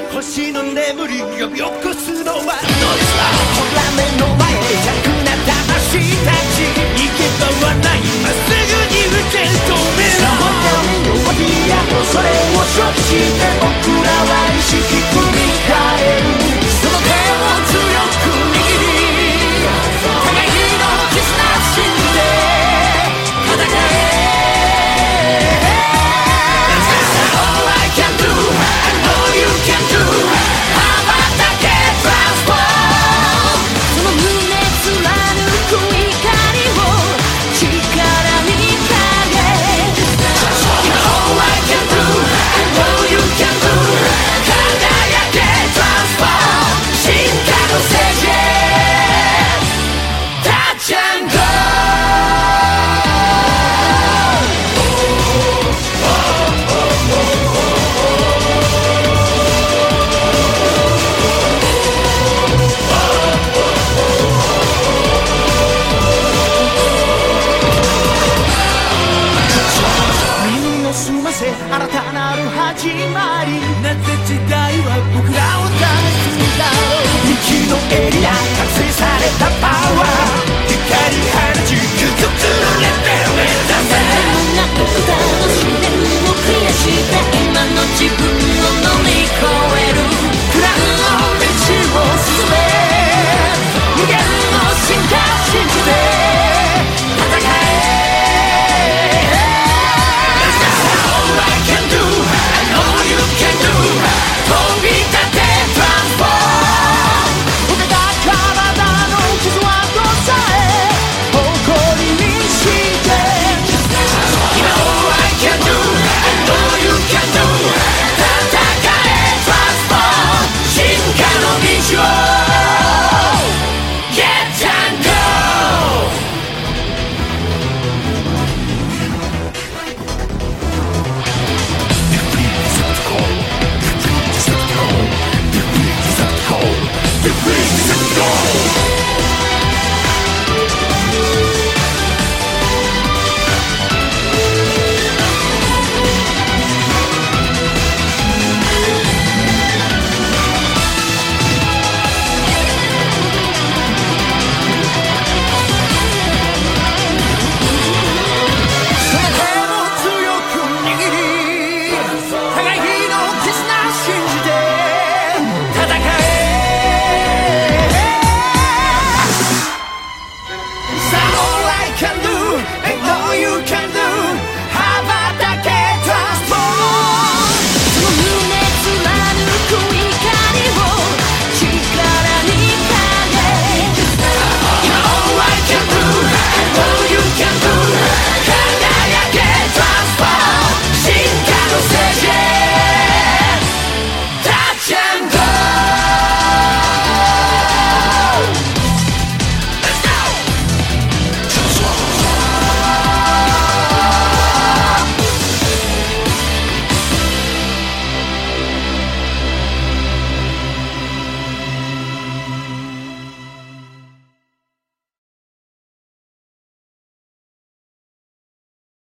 星の眠り呼び起こすのはノイズはほら目の前弱な魂たち行け場はないまっすぐに受け止めろ弱気やそれを承知して僕らは意識組み替えるその手を強く握り互いの絆信じて戦え新たなる始まりなぜ時代は僕らを試すんだろう未知のエリア覚醒されたパワー光放ち究極のレベル目指せ誰もが歌の試練をクリアした今の自分を